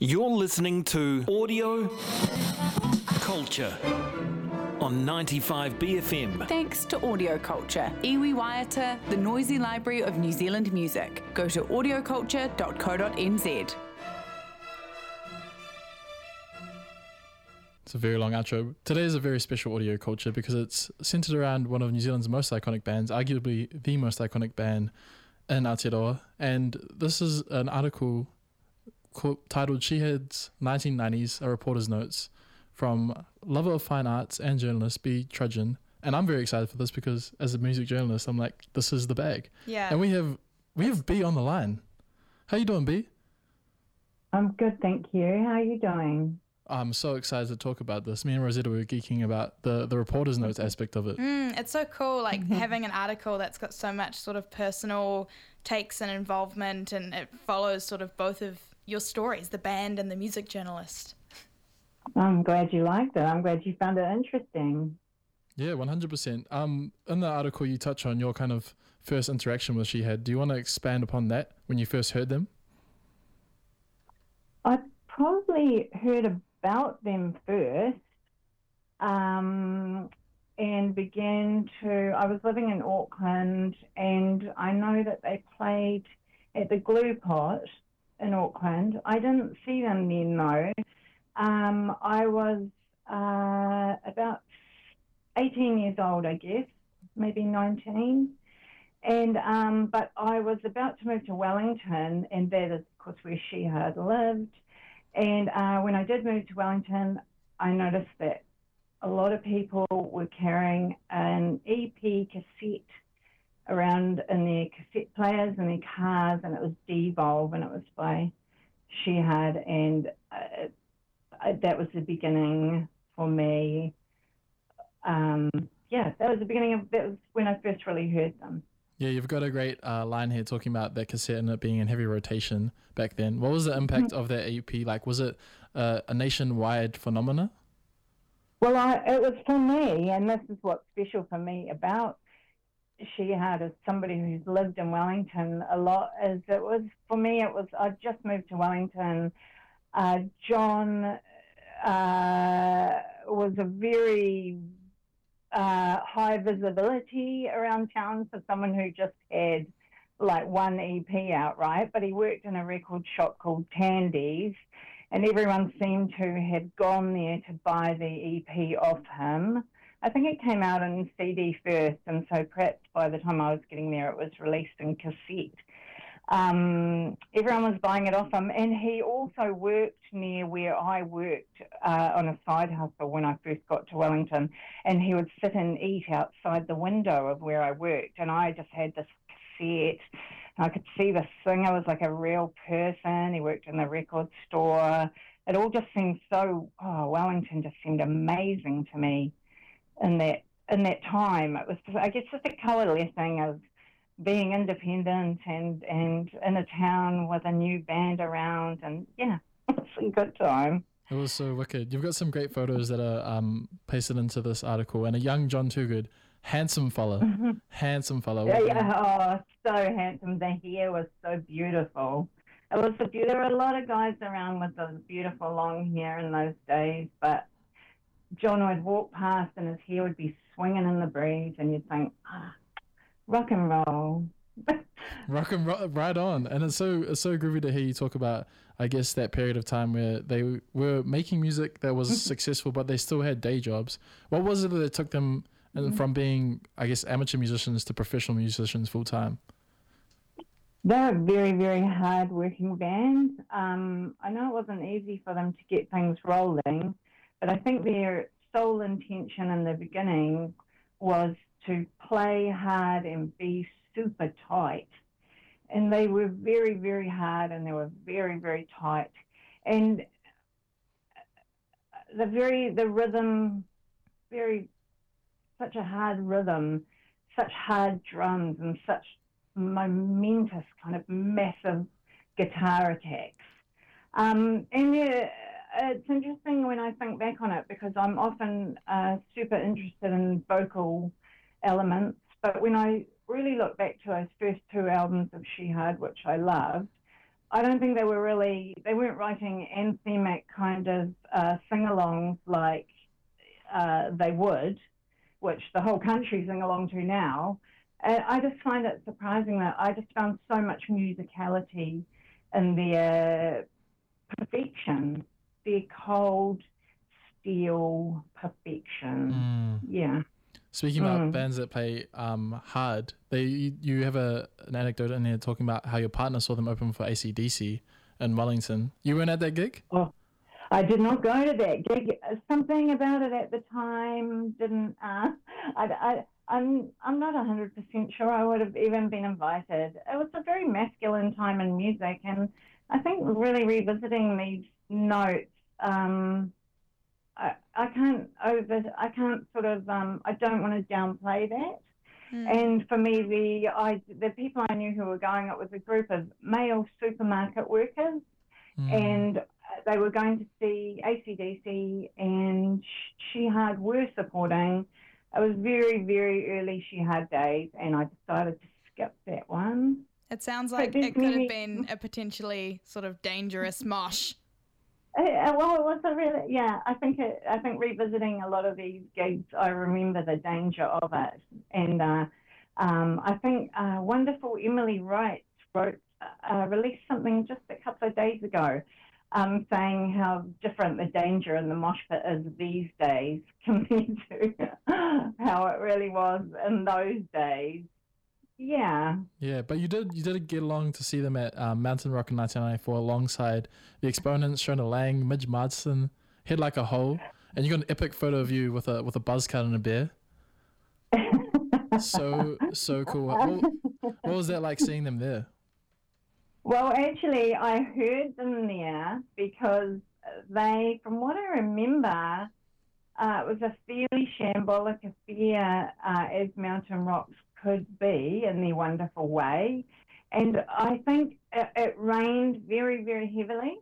You're listening to Audio Culture on 95 BFM. Thanks to Audio Culture, iwi waiata, the noisy library of New Zealand music. Go to audioculture.co.nz. It's a very long outro. Today is a very special Audio Culture because it's centered around one of New Zealand's most iconic bands, arguably the most iconic band in Aotearoa. And this is an article titled Shehead's 1990s, A Reporter's Notes, from lover of fine arts and journalist B. Trudgeon. And I'm very excited for this because as a music journalist, I'm like, this is the bag. Yeah. And we have B on the line. How you doing, B? I'm good, thank you. How are you doing? I'm so excited to talk about this. Me and Rosetta were geeking about the reporter's notes aspect of it. It's so cool, like having an article that's got so much sort of personal takes and involvement, and it follows sort of both of your stories, the band and the music journalist. I'm glad you liked it. I'm glad you found it interesting. Yeah, 100%. In the article, you touch on your kind of first interaction with Shehead. Do you want to expand upon that when you first heard them? I probably heard about them first and I was living in Auckland, and I know that they played at the Glue Pot in Auckland. I didn't see them then though. I was about 18 years old, I guess, maybe 19. And but I was about to move to Wellington, and that is, of course, where Shehead lived. And when I did move to Wellington, I noticed that a lot of people were carrying an EP cassette around in their cassette players in their cars, and it was Devolve, and it was by Shehead, and that was the beginning for me. That was when I first really heard them. Yeah, you've got a great line here talking about that cassette and it being in heavy rotation back then. What was the impact of that EP? Like, was it a nationwide phenomena? Well, it was for me, and this is what's special for me about Shehead as somebody who's lived in Wellington a lot, is I just moved to Wellington. John was a very high visibility around town for someone who just had like one EP out, right? But he worked in a record shop called Tandy's, and everyone seemed to have gone there to buy the EP off him. I think it came out in CD first, and so perhaps by the time I was getting there, it was released in cassette. Everyone was buying it off him, and he also worked near where I worked on a side hustle when I first got to Wellington, and he would sit and eat outside the window of where I worked, and I just had this cassette. I could see the singer was like a real person. He worked in the record store. It all just seemed Wellington just seemed amazing to me in that time. It was, I guess, just a coalescing of being independent and in a town with a new band around, and yeah, it's a good time. It was so wicked. You've got some great photos that are pasted into this article, and a young John Toogood, handsome fella. Yeah, so handsome. The hair was so beautiful. There were a lot of guys around with those beautiful long hair in those days, but John would walk past and his hair would be swinging in the breeze, and you'd think, rock and roll. Rock and roll, right on. And it's so groovy to hear you talk about, I guess, that period of time where they were making music that was successful, but they still had day jobs. What was it that took them from being, I guess, amateur musicians to professional musicians full time? They're a very, very hard-working band. I know it wasn't easy for them to get things rolling, but I think their sole intention in the beginning was to play hard and be super tight. And they were very, very hard, and they were very, very tight. And the rhythm, such a hard rhythm, such hard drums, and such momentous kind of massive guitar attacks. It's interesting when I think back on it, because I'm often super interested in vocal elements, but when I really look back to those first two albums of Shehead, which I loved, I don't think they weren't writing anthemic kind of sing-alongs like they would, which the whole country sing along to now. I just find it surprising that I just found so much musicality in their perfection, their cold steel perfection. Yeah. Speaking about bands that play hard, you have an anecdote in there talking about how your partner saw them open for AC/DC in Wellington. You weren't at that gig? Oh, I did not go to that gig. Something about it at the time didn't. I'm not 100% sure I would have even been invited. It was a very masculine time in music, and I think really revisiting these notes, I can't sort of I don't want to downplay that. And for me, the people I knew who were going, it was a group of male supermarket workers, and they were going to see AC/DC, and Shihad were supporting. It was very, very early Shihad days, and I decided to skip that one. It sounds like it could have been a potentially sort of dangerous mosh. Well, it was a really, yeah. I think revisiting a lot of these gigs, I remember the danger of it, and I think wonderful Emily Wright released something just a couple of days ago, saying how different the danger in the mosh pit is these days compared to how it really was in those days. Yeah. Yeah, but you did get along to see them at Mountain Rock in 1994 alongside the Exponents, Shona Lang, Midge Marston, Head Like a Hole, and you got an epic photo of you with a buzz cut and a bear. So cool. What was that like seeing them there? Well, actually, I heard them there because they, from what I remember, it was a fairly shambolic affair, as Mountain Rocks could be in their wonderful way. And I think it rained very, very heavily.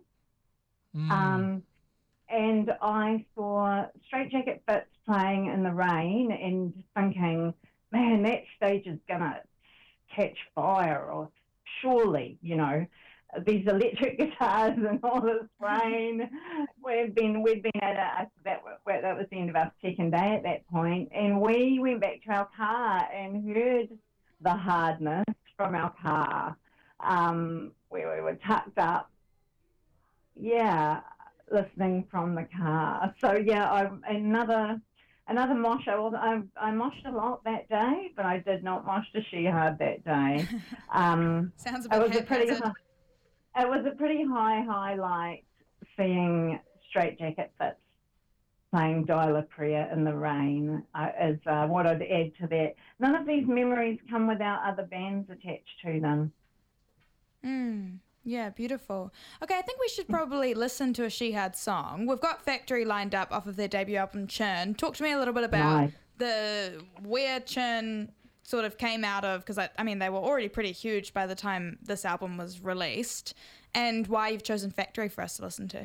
And I saw Straight Jacket Fitz playing in the rain and thinking, man, that stage is going to catch fire, or surely, these electric guitars and all this rain. We'd been at that was the end of our second day at that point, and we went back to our car and heard the hardness from our car, where we were tucked up. Yeah, listening from the car. So yeah, another mosh. I moshed a lot that day, but I did not mosh to Shihad that day. Sounds a bit haphazard. It was a pretty high highlight seeing Straight Jacket Fitz playing Dial a Prayer in the rain, is what I'd add to that. None of these memories come without other bands attached to them. Yeah, beautiful. Okay, I think we should probably listen to a Shihad song. We've got Factory lined up off of their debut album, Churn. Talk to me a little bit about where Churn sort of came out of, because I mean they were already pretty huge by the time this album was released, and why you've chosen Factory for us to listen to.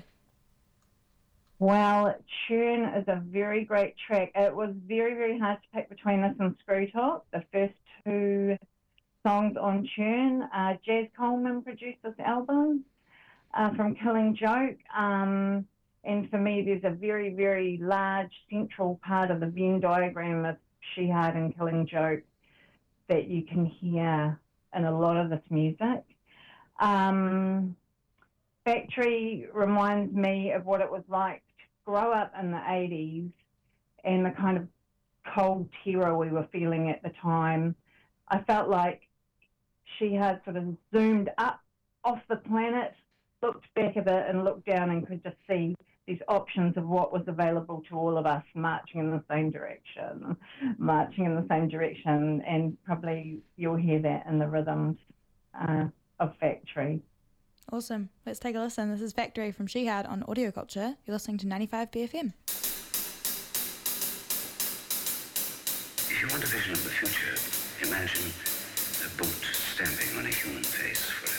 Well, Churn is a very great track. It was very, very hard to pick between this and Screw Top, the first two songs on Churn. Jazz Coleman produced this album from Killing Joke, and for me there's a very, very large central part of the Venn diagram of Shihad and Killing Joke that you can hear in a lot of this music. Factory reminds me of what it was like to grow up in the 80s and the kind of cold terror we were feeling at the time. I felt like she had sort of zoomed up off the planet, looked back a bit and looked down and could just see these options of what was available to all of us marching in the same direction, and probably you'll hear that in the rhythms of Factory. Awesome. Let's take a listen. This is Factory from Shihad on Audio Culture. You're listening to 95 BFM. If you want a vision of the future, imagine a boot stamping on a human face forever.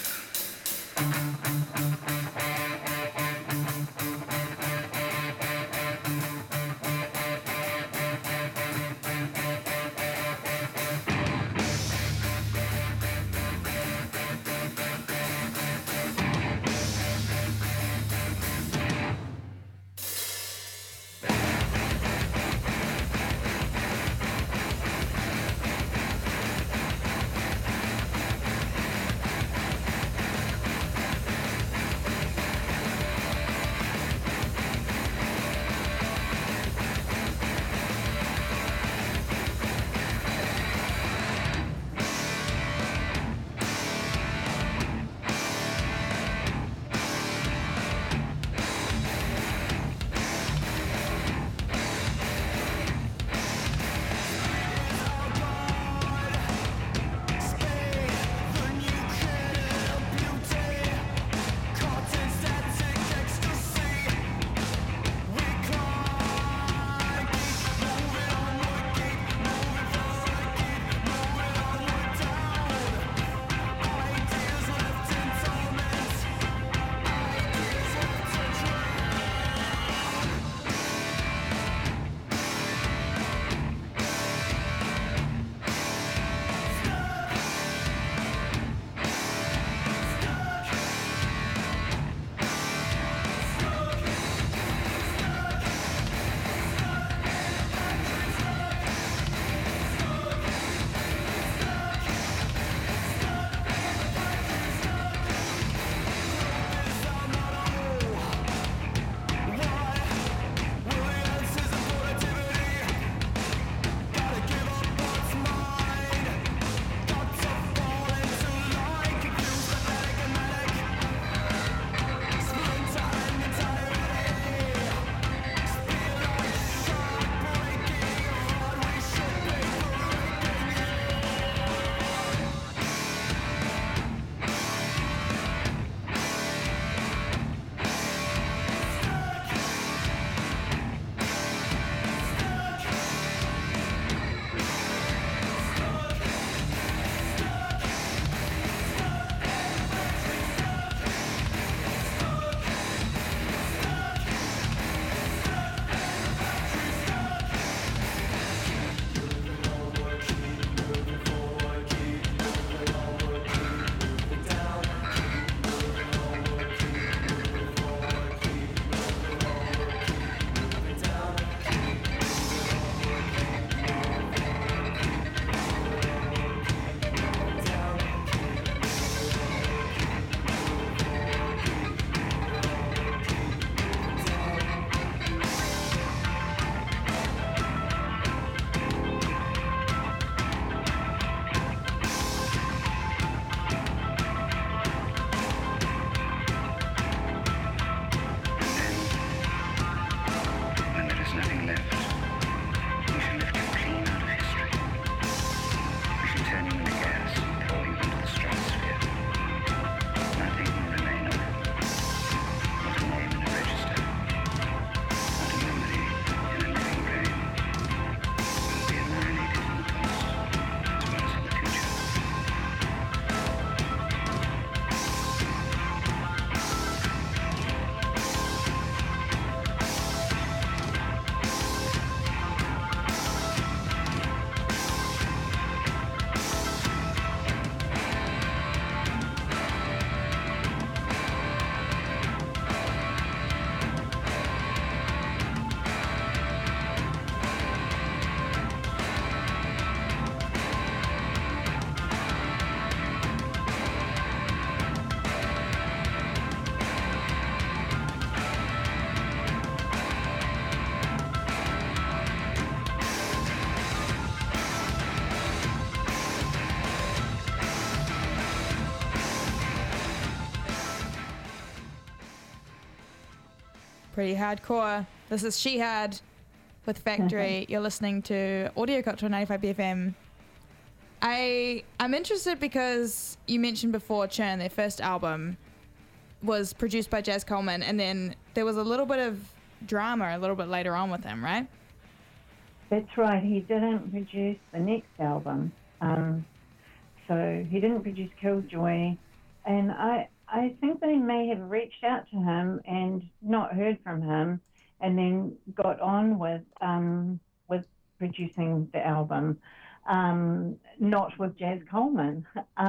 Pretty hardcore. This is She Had with Factory. You're listening to Audio Culture 95 BFM. I'm interested because you mentioned before Churn, their first album, was produced by Jaz Coleman, and then there was a little bit of drama a little bit later on with him, right? That's right. He didn't produce the next album. So he didn't produce Killjoy. And I think they may have reached out to him and not heard from him, and then got on with producing the album, not with Jaz Coleman.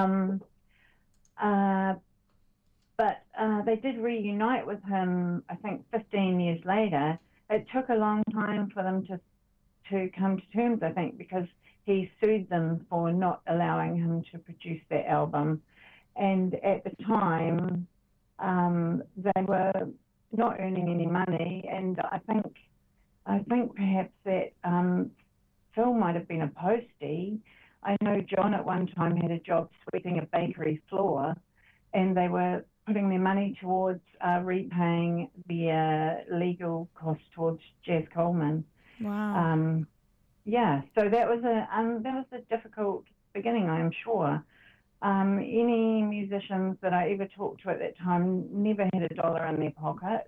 But they did reunite with him, I think, 15 years later. It took a long time for them to come to terms, I think, because he sued them for not allowing him to produce their album. And at the time, they were not earning any money. And I think perhaps that Phil might have been a postie. I know John at one time had a job sweeping a bakery floor, and they were putting their money towards repaying the legal costs towards Jaz Coleman. Wow. Yeah, so that was a difficult beginning, I'm sure. Any musicians that I ever talked to at that time never had $1 in their pocket.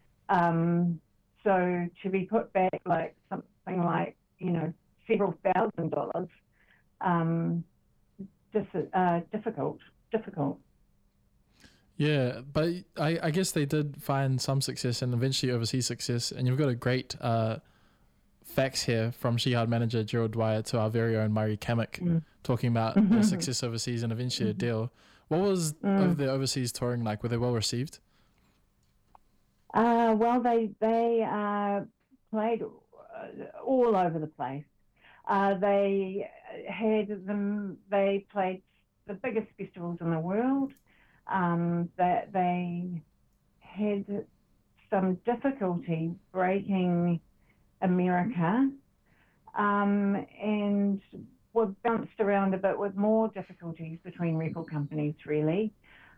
So to be put back like something like, several $1,000s, difficult. Yeah, but I guess they did find some success and eventually overseas success. And you've got a great facts here from She Had manager Gerald Dwyer to our very own Murray Kamek, talking about the success overseas and eventually a deal. What was of the overseas touring like? Were they well received? Well, they played all over the place. They played the biggest festivals in the world. That they had some difficulty breaking America, and were bounced around a bit with more difficulties between record companies, really.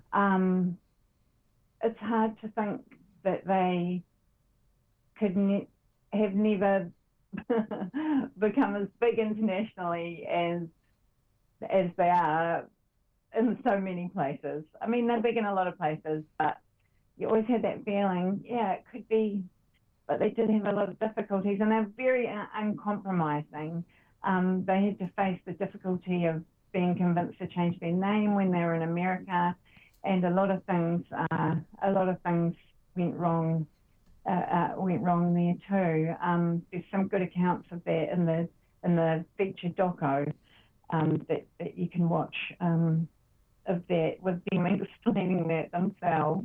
It's hard to think that they could have never become as big internationally as they are in so many places. I mean, they're big in a lot of places, but you always had that feeling, yeah, it could be, but they did have a lot of difficulties, and they're very uncompromising. They had to face the difficulty of being convinced to change their name when they were in America, and a lot of things went wrong there too. There's some good accounts of that in the feature doco that you can watch of that, with them explaining that themselves.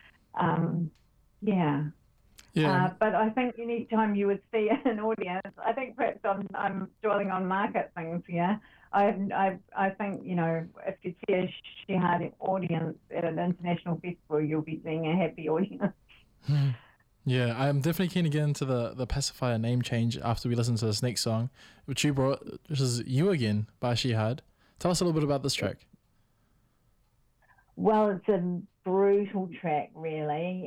But I think any time you would see an audience, I think perhaps I'm dwelling on market things here. I think, if you see a She Had audience at an international festival, you'll be seeing a happy audience. Yeah, I'm definitely keen to get into the pacifier name change after we listen to this next song, which you brought, which is You Again by She Had. Tell us a little bit about this track. Well, it's a brutal track, really.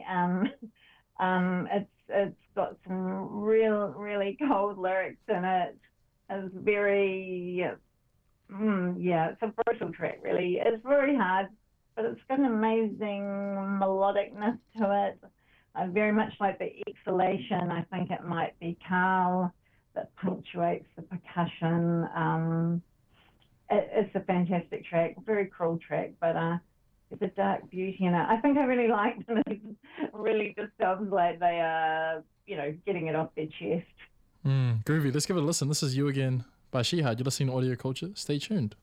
It's got some really cold lyrics in it. It's very, it's a brutal track, really. It's very hard, but it's got an amazing melodicness to it. I very much like the exhalation. I think it might be Carl that punctuates the percussion. It's a fantastic track, very cruel track, but there's a dark beauty in it. I think I really liked it. It really just sounds like they are, getting it off their chest. Groovy. Let's give it a listen. This is You Again by She Had. You're listening to Audio Culture. Stay tuned.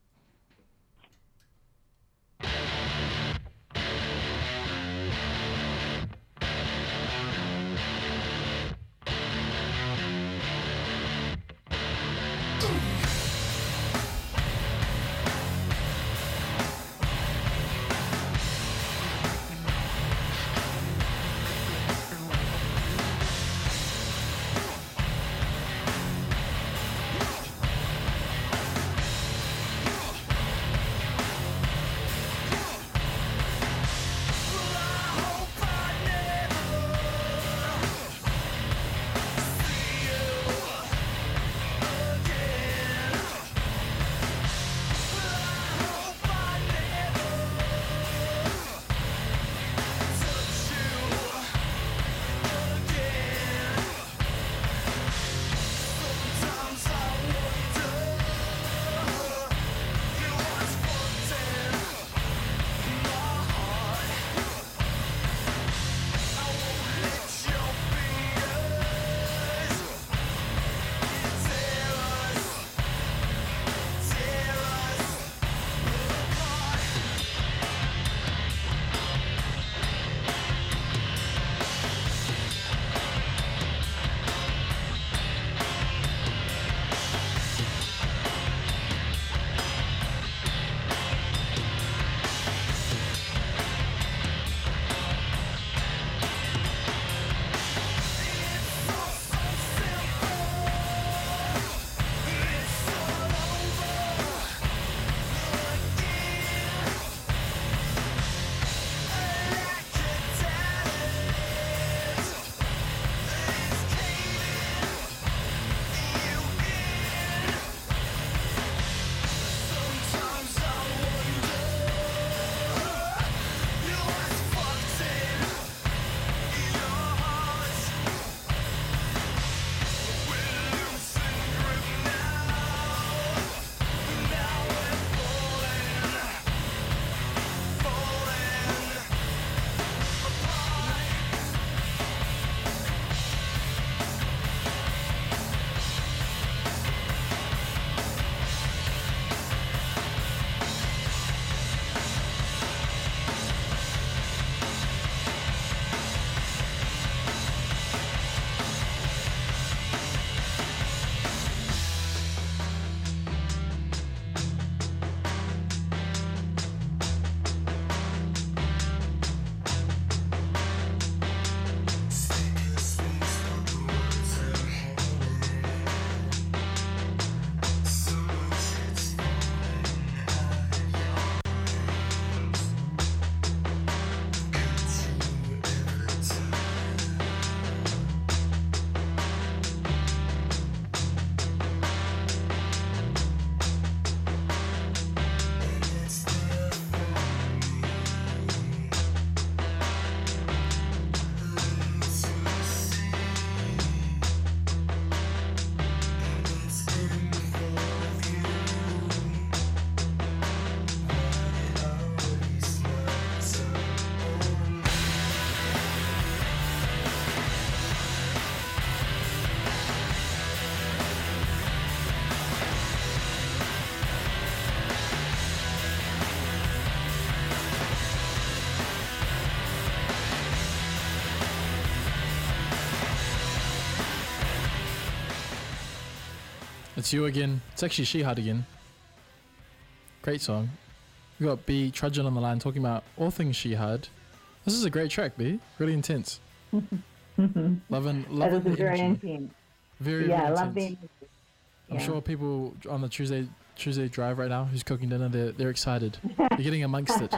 It's You Again. It's actually Shihad again. Great song. We got B Trudgeon on the line talking about all things Shihad. This is a great track, B. Really intense. loving That is the very energy. intense. Very, Yeah, I very love the intense. energy. I'm Yeah. sure people on the Tuesday drive right now who's cooking dinner, they're excited. They're getting amongst it.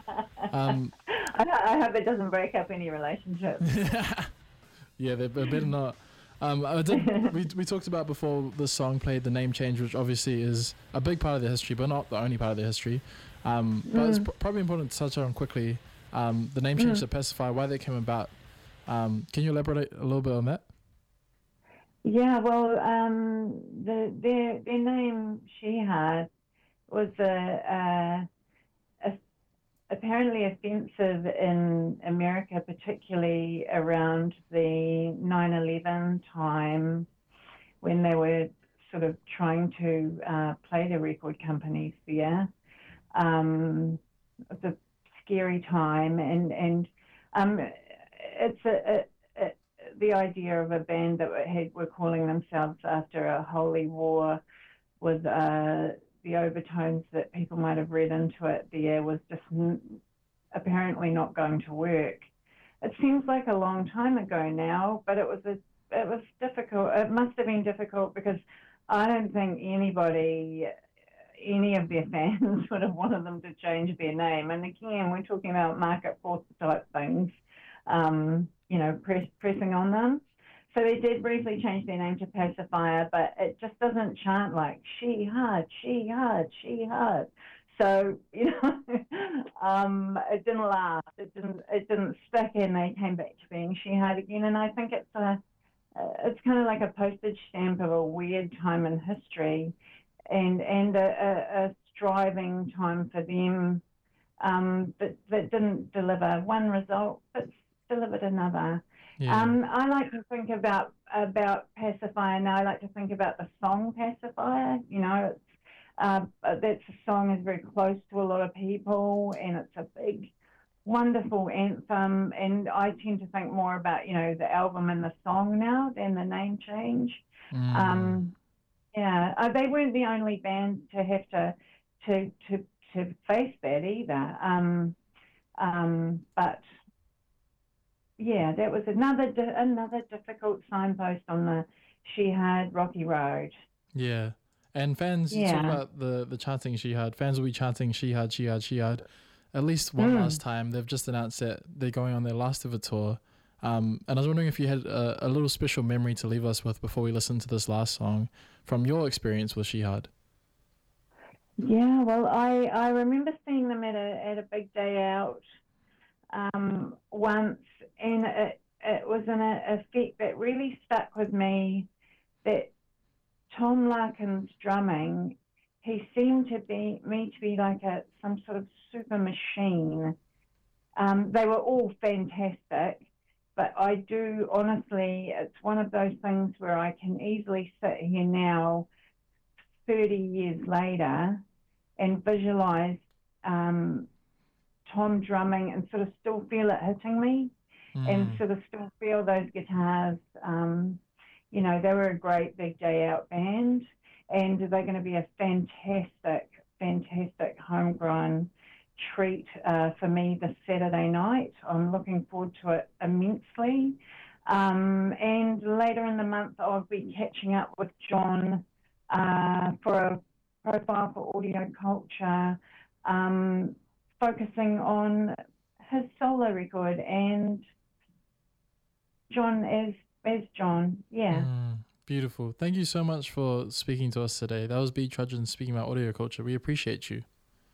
I hope it doesn't break up any relationships. Yeah, they better not. We talked about before this song played the name change, which obviously is a big part of their history, but not the only part of their history. But it's probably important to touch on quickly the name change to Pacify, why they came about. Can you elaborate a little bit on that? Yeah, well, their name Shihad was apparently offensive in America, particularly around the 9/11 time when they were sort of trying to play the record companies there. It's a scary time, and it's the idea of a band that were calling themselves after a holy war with the overtones that people might have read into it there was just apparently not going to work. It seems like a long time ago now, but it was difficult. It must have been difficult because I don't think any of their fans would have wanted them to change their name. And again, we're talking about market force type things, pressing on them. So they did briefly change their name to Pacifier, but it just doesn't chant like Shihad, Shihad, Shihad. So it didn't last. It didn't stick, and they came back to being Shihad again. And I think it's kind of like a postage stamp of a weird time in history, and a striving time for them that didn't deliver one result, but delivered another. Yeah. I like to think about Pacifier now. I like to think about the song Pacifier. It's that song is very close to a lot of people, and it's a big, wonderful anthem. And I tend to think more about the album and the song now than the name change. They weren't the only band to have to face that either. But yeah, that was another difficult signpost on the Shihad rocky road. Yeah. And fans, you talk about the chanting Shihad. Fans will be chanting Shihad, Shihad, Shihad at least one last time. They've just announced that they're going on their last ever tour. And I was wondering if you had a little special memory to leave us with before we listen to this last song from your experience with Shihad. Yeah, well, I remember seeing them at a big day out once, and it was an effect that really stuck with me, that Tom Larkin's drumming, he seemed to be like some sort of super machine. They were all fantastic, but I do honestly, it's one of those things where I can easily sit here now 30 years later and visualize Tom drumming and sort of still feel it hitting me and sort of still feel those guitars. They were a great big day out band, and they're going to be a fantastic homegrown treat for me this Saturday night. I'm looking forward to it immensely. And later in the month, I'll be catching up with John for a profile for Audio Culture, focusing on his solo record and John as John. Yeah. Beautiful. Thank you so much for speaking to us today. That was B Trudgeon speaking about Audio Culture. We appreciate you.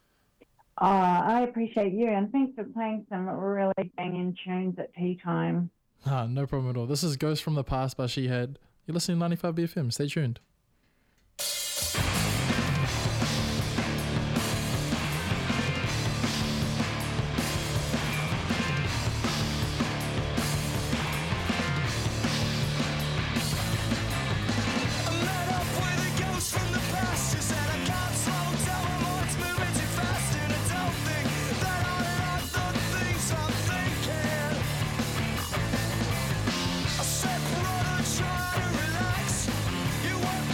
I appreciate you, and thanks for playing some really banging tunes at tea time. No problem at all. This is Ghost from the Past by Shihad. You're listening to 95 BFM. Stay tuned. You want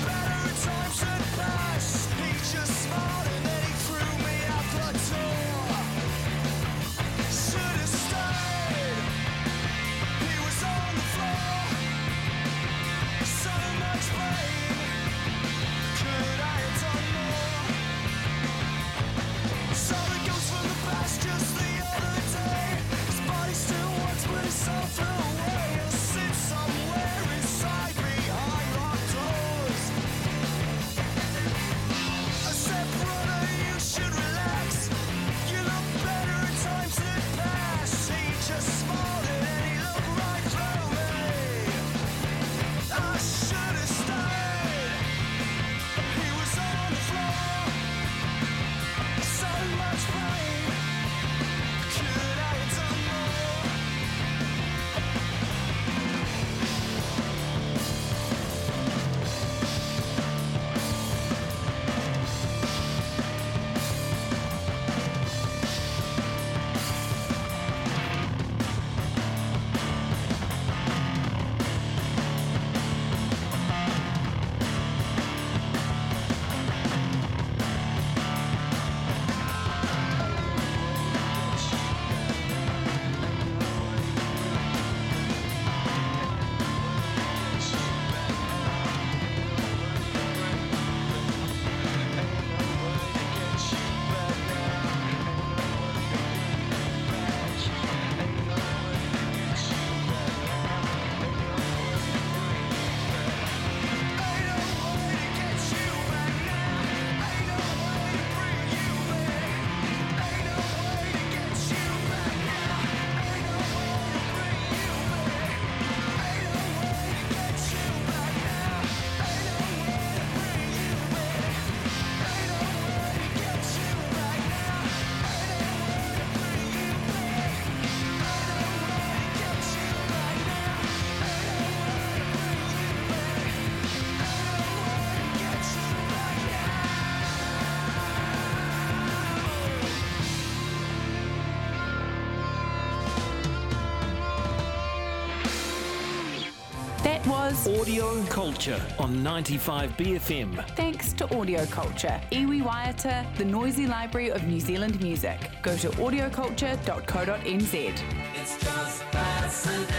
was Audio Culture on 95 BFM. thanks to Audio Culture, iwi waiata, the noisy library of New Zealand music. Go to audioculture.co.nz. It's just fascinating.